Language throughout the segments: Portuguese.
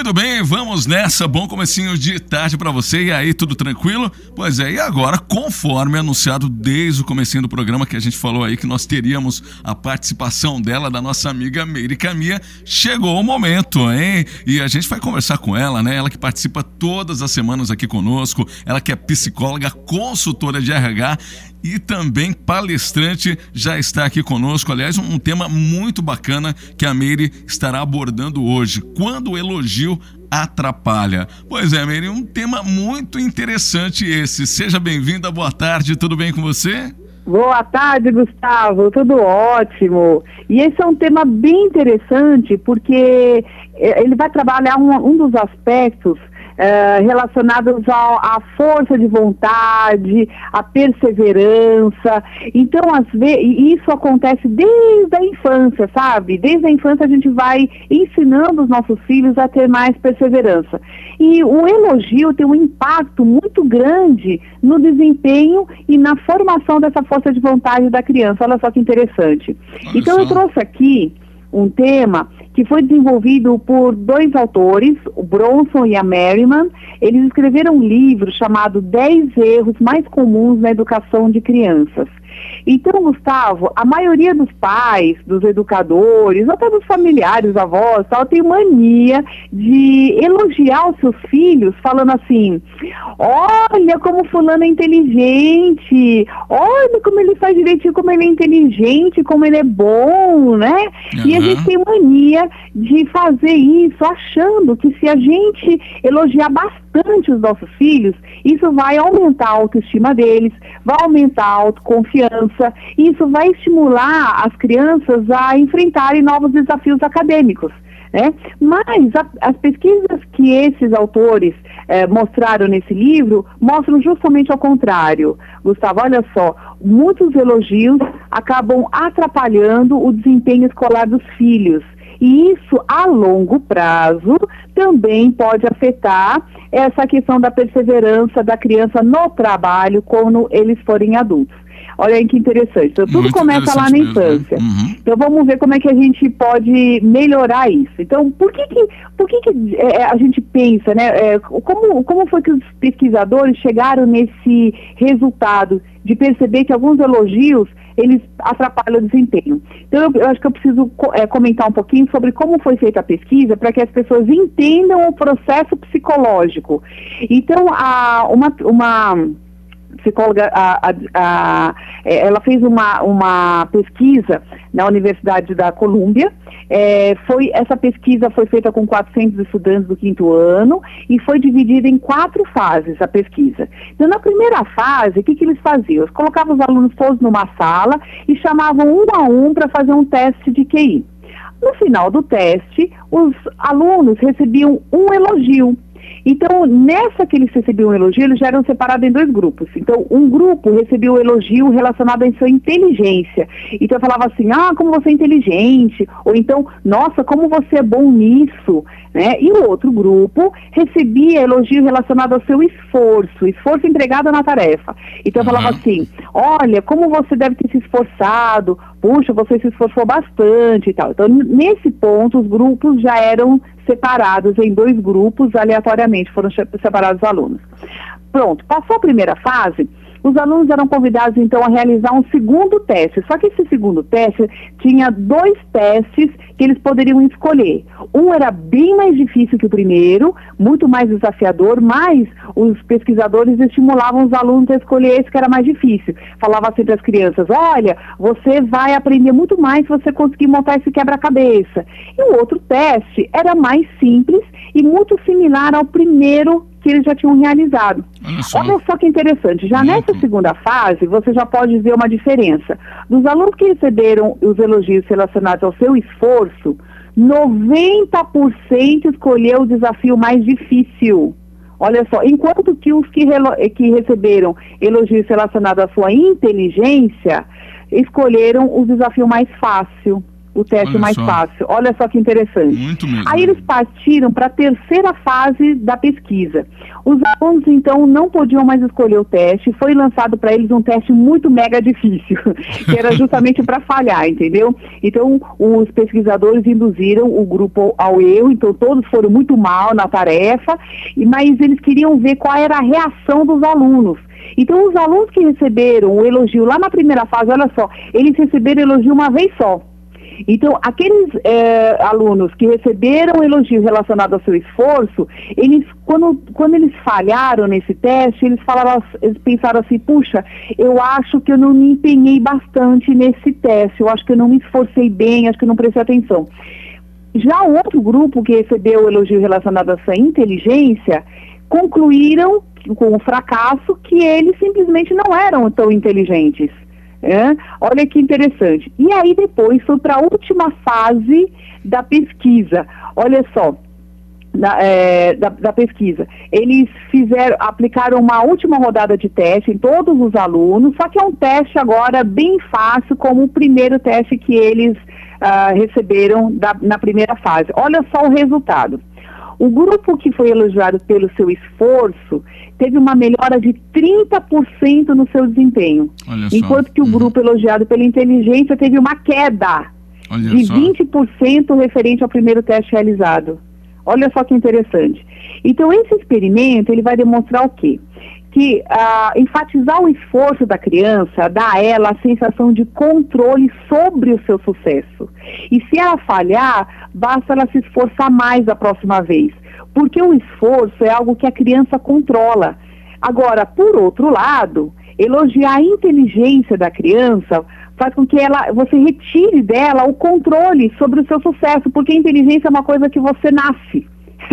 Muito bem, vamos nessa. Bom comecinho de tarde pra você. E aí, tudo tranquilo? Pois é, e agora, conforme anunciado desde o comecinho do programa, que a gente falou aí que nós teríamos a participação dela, da nossa amiga Meire Camia, chegou o momento, hein? E a gente vai conversar com ela, né? Ela que participa todas as semanas aqui conosco, ela que é psicóloga, consultora de RH e também palestrante, já está aqui conosco. Aliás, um tema muito bacana que a Meire estará abordando hoje. Quando o elogio atrapalha. Pois é, Meire, um tema muito interessante esse. Seja bem-vinda, boa tarde, tudo bem com você? Boa tarde, Gustavo, tudo ótimo. E esse é um tema bem interessante porque ele vai trabalhar um dos aspectos relacionados à força de vontade, à perseverança. Então, às vezes, isso acontece desde a infância, sabe? Desde a infância a gente vai ensinando os nossos filhos a ter mais perseverança. E o elogio tem um impacto muito grande no desempenho e na formação dessa força de vontade da criança. Olha só que interessante. Então, eu trouxe aqui um tema que foi desenvolvido por dois autores, o Bronson e a Merriman. Eles escreveram um livro chamado 10 erros mais comuns na educação de crianças. Então, Gustavo, a maioria dos pais, dos educadores, até dos familiares, avós, tal, tem mania de elogiar os seus filhos, falando assim: olha como fulano é inteligente, olha como ele faz direitinho, como ele é inteligente, como ele é bom, né? Uhum. E a gente tem mania de fazer isso, achando que se a gente elogiar bastante os nossos filhos, isso vai aumentar a autoestima deles, vai aumentar a autoconfiança, e isso vai estimular as crianças a enfrentarem novos desafios acadêmicos, né? Mas as pesquisas que esses autores mostraram nesse livro mostram justamente ao contrário. Gustavo, olha só, muitos elogios acabam atrapalhando o desempenho escolar dos filhos. E isso, a longo prazo, também pode afetar essa questão da perseverança da criança no trabalho quando eles forem adultos. Olha aí que interessante. Então, tudo começa lá na infância. Né? Uhum. Então, vamos ver como é que a gente pode melhorar isso. Então, por que a gente pensa, né? Como foi que os pesquisadores chegaram nesse resultado de perceber que alguns elogios eles atrapalham o desempenho? Então, eu acho que eu preciso comentar um pouquinho sobre como foi feita a pesquisa para que as pessoas entendam o processo psicológico. Então, uma psicóloga, ela fez uma pesquisa na Universidade da Colômbia. Essa pesquisa foi feita com 400 estudantes do 5º ano e foi dividida em 4 fases a pesquisa. Então, na primeira fase, o que eles faziam? Eles colocavam os alunos todos numa sala e chamavam um a um para fazer um teste de QI. No final do teste, os alunos recebiam um elogio. Então, nessa que eles recebiam um elogio, eles já eram separados em 2 grupos. Então, um grupo recebeu o elogio relacionado à sua inteligência. Então, falava assim: como você é inteligente. Ou então, nossa, como você é bom nisso. Né? E o outro grupo recebia elogio relacionado ao seu esforço empregado na tarefa. Então, falava assim: olha, como você deve ter se esforçado. Puxa, você se esforçou bastante e tal. Então, nesse ponto, os grupos já eram separados em 2 grupos, aleatoriamente foram separados os alunos. Pronto, passou a primeira fase, os alunos eram convidados, então, a realizar um segundo teste. Só que esse segundo teste tinha 2 testes que eles poderiam escolher. Um era bem mais difícil que o primeiro, muito mais desafiador, mas os pesquisadores estimulavam os alunos a escolher esse que era mais difícil. Falava assim para as crianças: olha, você vai aprender muito mais se você conseguir montar esse quebra-cabeça. E o outro teste era mais simples e muito similar ao primeiro que eles já tinham realizado. Olha só que interessante, já nessa segunda fase, você já pode ver uma diferença. Dos alunos que receberam os elogios relacionados ao seu esforço, 90% escolheu o desafio mais difícil. Olha só, enquanto que os que receberam elogios relacionados à sua inteligência, escolheram o desafio mais fácil. o teste mais fácil. Olha só que interessante. Muito mesmo. Aí eles partiram para a terceira fase da pesquisa. Os alunos, então, não podiam mais escolher o teste. Foi lançado para eles um teste muito mega difícil, que era justamente para falhar, entendeu? Então, os pesquisadores induziram o grupo ao erro, então todos foram muito mal na tarefa, mas eles queriam ver qual era a reação dos alunos. Então, os alunos que receberam o elogio lá na primeira fase, olha só, eles receberam elogio uma vez só. Então, aqueles alunos que receberam elogio relacionado ao seu esforço, eles, quando eles falharam nesse teste, eles pensaram assim, puxa, eu acho que eu não me empenhei bastante nesse teste, eu acho que eu não me esforcei bem, acho que eu não prestei atenção. Já o outro grupo que recebeu o elogio relacionado à sua inteligência, concluíram com o fracasso que eles simplesmente não eram tão inteligentes. Olha que interessante. E aí depois foi para a última fase da pesquisa. Olha só, da pesquisa. Eles aplicaram uma última rodada de teste em todos os alunos, só que é um teste agora bem fácil, como o primeiro teste que eles receberam na primeira fase. Olha só o resultado. O grupo que foi elogiado pelo seu esforço teve uma melhora de 30% no seu desempenho, enquanto que o grupo elogiado pela inteligência teve uma queda de 20% referente ao primeiro teste realizado. Olha só que interessante. Então, esse experimento, ele vai demonstrar o quê? Que enfatizar o esforço da criança dá a ela a sensação de controle sobre o seu sucesso. E se ela falhar, basta ela se esforçar mais da próxima vez. Porque o esforço é algo que a criança controla. Agora, por outro lado, elogiar a inteligência da criança faz com que você retire dela o controle sobre o seu sucesso, porque a inteligência é uma coisa que você nasce.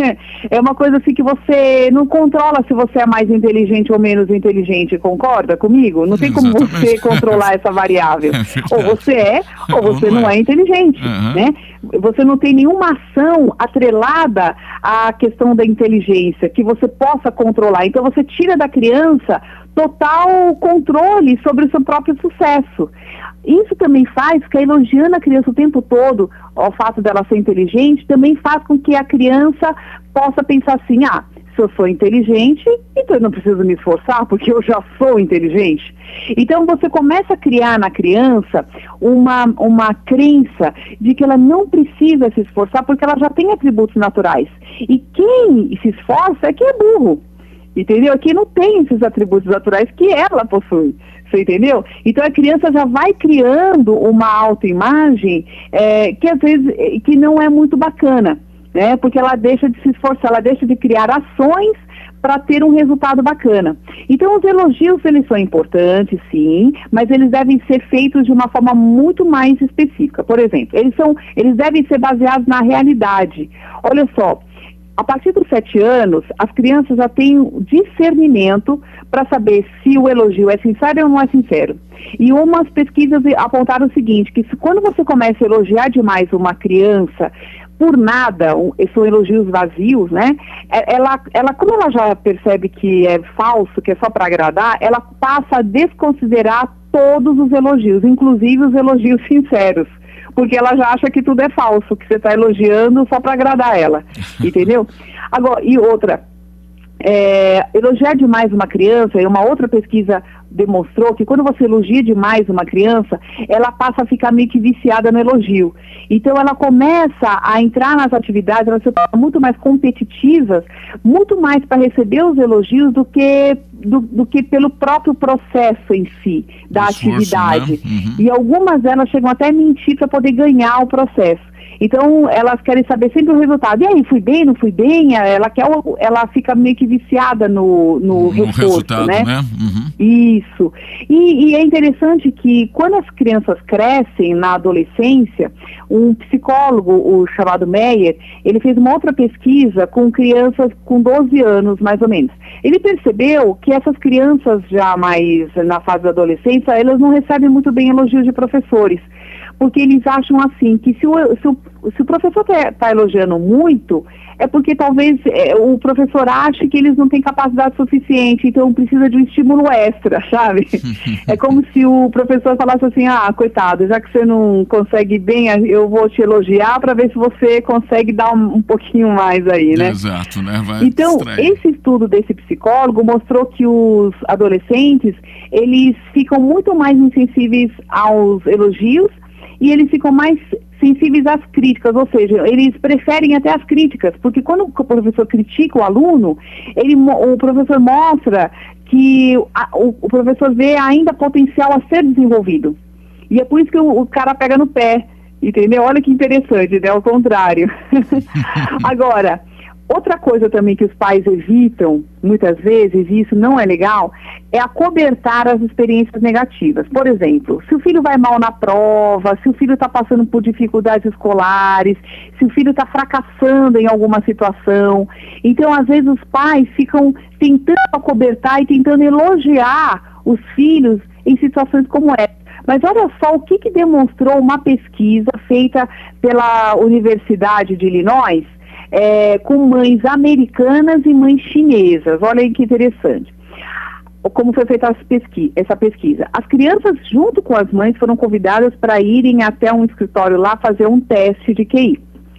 É uma coisa assim que você não controla se você é mais inteligente ou menos inteligente, concorda comigo? Não tem como você controlar essa variável. Ou você é, ou você não é inteligente, né? Você não tem nenhuma ação atrelada à questão da inteligência que você possa controlar. Então você tira da criança total controle sobre o seu próprio sucesso. Isso também faz que, elogiando a criança o tempo todo, ao fato dela ser inteligente, também faz com que a criança possa pensar assim, se eu sou inteligente, então eu não preciso me esforçar, porque eu já sou inteligente. Então você começa a criar na criança uma crença de que ela não precisa se esforçar, porque ela já tem atributos naturais. E quem se esforça é quem é burro. Entendeu? Quem não tem esses atributos naturais que ela possui. Você entendeu? Então a criança já vai criando uma autoimagem que às vezes que não é muito bacana, né? Porque ela deixa de se esforçar, ela deixa de criar ações para ter um resultado bacana. Então os elogios, eles são importantes, sim, mas eles devem ser feitos de uma forma muito mais específica. Por exemplo, eles devem ser baseados na realidade. Olha só, a partir dos 7 anos, as crianças já têm discernimento para saber se o elogio é sincero ou não é sincero. E umas pesquisas apontaram o seguinte, que quando você começa a elogiar demais uma criança, por nada, são elogios vazios, né? Como ela já percebe que é falso, que é só para agradar, ela passa a desconsiderar todos os elogios, inclusive os elogios sinceros. Porque ela já acha que tudo é falso, que você está elogiando só para agradar ela, entendeu? Agora, e outra, elogiar demais uma criança, e uma outra pesquisa demonstrou que quando você elogia demais uma criança, ela passa a ficar meio que viciada no elogio. Então ela começa a entrar nas atividades, ela se torna muito mais competitivas, muito mais para receber os elogios do que pelo próprio processo em si, da atividade. Né? Uhum. E algumas delas chegam até a mentir para poder ganhar o processo. Então, elas querem saber sempre o resultado. E aí, fui bem, não fui bem? Ela fica meio que viciada no reforço, né? Uhum. Isso. E é interessante que quando as crianças crescem na adolescência, um psicólogo, o chamado Meyer, ele fez uma outra pesquisa com crianças com 12 anos, mais ou menos. Ele percebeu que essas crianças já mais na fase da adolescência, elas não recebem muito bem elogios de professores. Porque eles acham assim, que se se o professor está elogiando muito, é porque talvez o professor ache que eles não têm capacidade suficiente, então precisa de um estímulo extra, sabe? É como se o professor falasse assim, coitado, já que você não consegue bem, eu vou te elogiar para ver se você consegue dar um pouquinho mais aí, né? Exato, né? Então, esse estudo desse psicólogo mostrou que os adolescentes, eles ficam muito mais insensíveis aos elogios e eles ficam mais sensíveis às críticas, ou seja, eles preferem até as críticas, porque quando o professor critica o aluno, o professor mostra que o professor vê ainda potencial a ser desenvolvido. E é por isso que o cara pega no pé, entendeu? Olha que interessante, né? Ao contrário. Agora, outra coisa também que os pais evitam, muitas vezes, e isso não é legal, é acobertar as experiências negativas. Por exemplo, se o filho vai mal na prova, se o filho está passando por dificuldades escolares, se o filho está fracassando em alguma situação. Então, às vezes, os pais ficam tentando acobertar e tentando elogiar os filhos em situações como essa. Mas olha só o que demonstrou uma pesquisa feita pela Universidade de Illinois, com mães americanas e mães chinesas. Olha aí que interessante. Como foi feita essa pesquisa. As crianças, junto com as mães, foram convidadas para irem até um escritório lá fazer um teste de QI.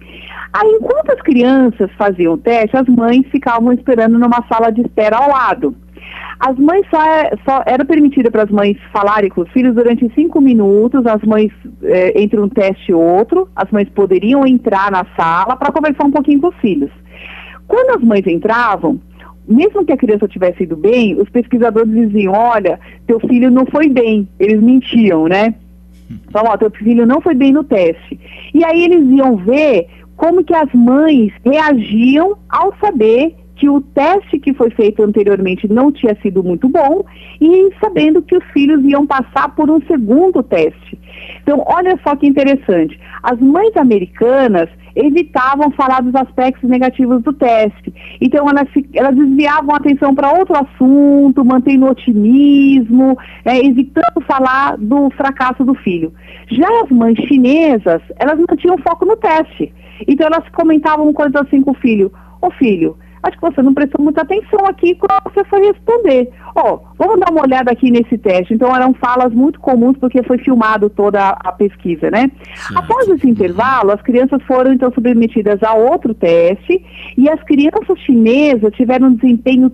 Aí, enquanto as crianças faziam o teste, as mães ficavam esperando numa sala de espera ao lado. As mães só era permitida para as mães falarem com os filhos durante 5 minutos, as mães, entre um teste e outro, as mães poderiam entrar na sala para conversar um pouquinho com os filhos. Quando as mães entravam, mesmo que a criança tivesse ido bem, os pesquisadores diziam, olha, teu filho não foi bem, eles mentiam, né? Então, teu filho não foi bem no teste. E aí eles iam ver como que as mães reagiam ao saber que o teste que foi feito anteriormente não tinha sido muito bom e sabendo que os filhos iam passar por um segundo teste. Então, olha só que interessante. As mães americanas evitavam falar dos aspectos negativos do teste. Então, elas desviavam a atenção para outro assunto, mantendo o otimismo, evitando falar do fracasso do filho. Já as mães chinesas, elas mantinham foco no teste. Então, elas comentavam coisas assim com o filho. Ô filho, acho que você não prestou muita atenção aqui quando você foi responder. Vamos dar uma olhada aqui nesse teste. Então, eram falas muito comuns porque foi filmado toda a pesquisa, né? Certo. Após esse intervalo, as crianças foram, então, submetidas a outro teste e as crianças chinesas tiveram um desempenho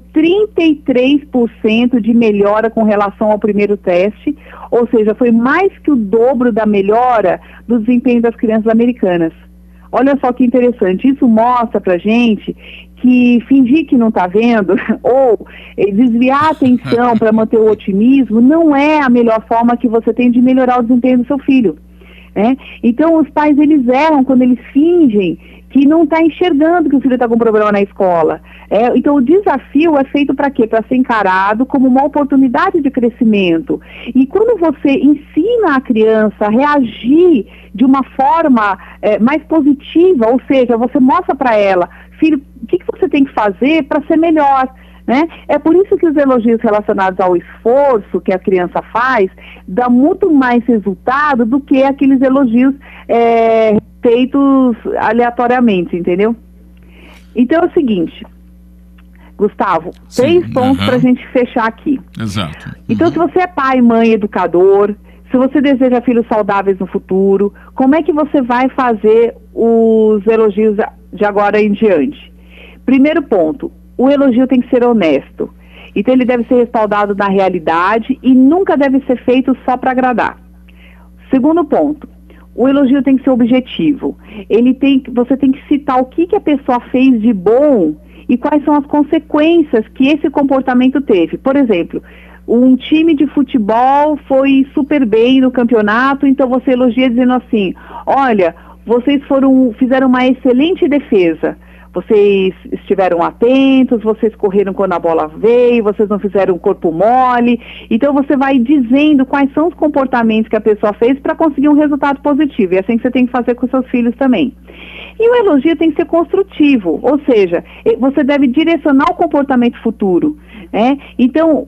33% de melhora com relação ao primeiro teste, ou seja, foi mais que o dobro da melhora do desempenho das crianças americanas. Olha só que interessante, isso mostra pra gente que fingir que não está vendo ou desviar a atenção para manter o otimismo não é a melhor forma que você tem de melhorar o desempenho do seu filho. Então, os pais, eles erram quando eles fingem que não está enxergando que o filho está com problema na escola. Então, o desafio é feito para quê? Para ser encarado como uma oportunidade de crescimento. E quando você ensina a criança a reagir de uma forma mais positiva, ou seja, você mostra para ela, filho, o que você tem que fazer para ser melhor? É por isso que os elogios relacionados ao esforço que a criança faz dá muito mais resultado do que aqueles elogios feitos aleatoriamente, entendeu? Então é o seguinte, Gustavo, sim, 3 pontos para a gente fechar aqui. Exato. Então, se você é pai, mãe, educador, se você deseja filhos saudáveis no futuro, como é que você vai fazer os elogios de agora em diante? Primeiro ponto, o elogio tem que ser honesto. Então, ele deve ser respaldado na realidade e nunca deve ser feito só para agradar. Segundo ponto, o elogio tem que ser objetivo. Você tem que citar o que a pessoa fez de bom e quais são as consequências que esse comportamento teve. Por exemplo, um time de futebol foi super bem no campeonato, então você elogia dizendo assim, olha, vocês fizeram uma excelente defesa. Vocês estiveram atentos, vocês correram quando a bola veio, vocês não fizeram corpo mole. Então, você vai dizendo quais são os comportamentos que a pessoa fez para conseguir um resultado positivo. E é assim que você tem que fazer com seus filhos também. E o elogio tem que ser construtivo, ou seja, você deve direcionar o comportamento futuro. Então,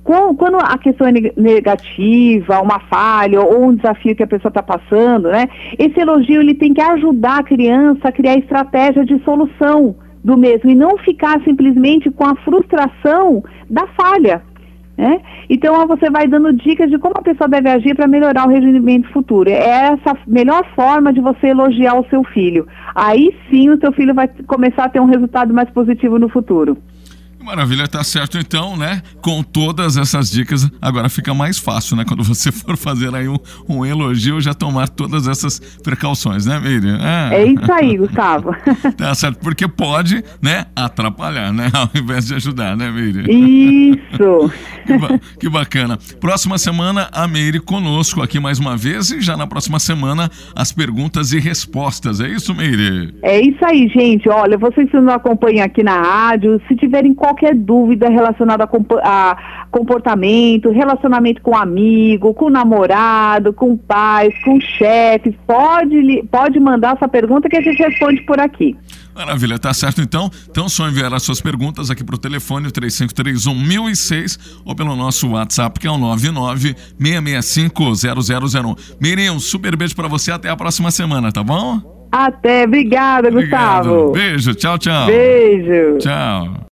quando a questão é negativa, uma falha ou um desafio que a pessoa está passando, né? Esse elogio ele tem que ajudar a criança a criar estratégia de solução do mesmo e não ficar simplesmente com a frustração da falha, né? Então você vai dando dicas de como a pessoa deve agir para melhorar o rendimento futuro. É essa a melhor forma de você elogiar o seu filho. Aí sim o seu filho vai começar a ter um resultado mais positivo no futuro. Maravilha, tá certo então, né? Com todas essas dicas, agora fica mais fácil, né? Quando você for fazer aí um elogio, já tomar todas essas precauções, né, Miriam? É isso aí, Gustavo. Tá certo, porque pode, né, atrapalhar, né? Ao invés de ajudar, né, Miriam? Isso. Que bacana. Próxima semana, a Meire conosco aqui mais uma vez e já na próxima semana as perguntas e respostas. É isso, Meire? É isso aí, gente. Olha, vocês que nos acompanham aqui na rádio, se tiverem qualquer dúvida relacionada a comportamento, relacionamento com amigo, com namorado, com pais, com chefes, pode mandar essa pergunta que a gente responde por aqui. Maravilha, tá certo então. Então só enviar as suas perguntas aqui pro telefone 3531-1006 ou pelo nosso WhatsApp que é o 99-665-0001. Miriam, um super beijo pra você, até a próxima semana, tá bom? Até, obrigada, Gustavo. Beijo, tchau, tchau. Beijo. Tchau.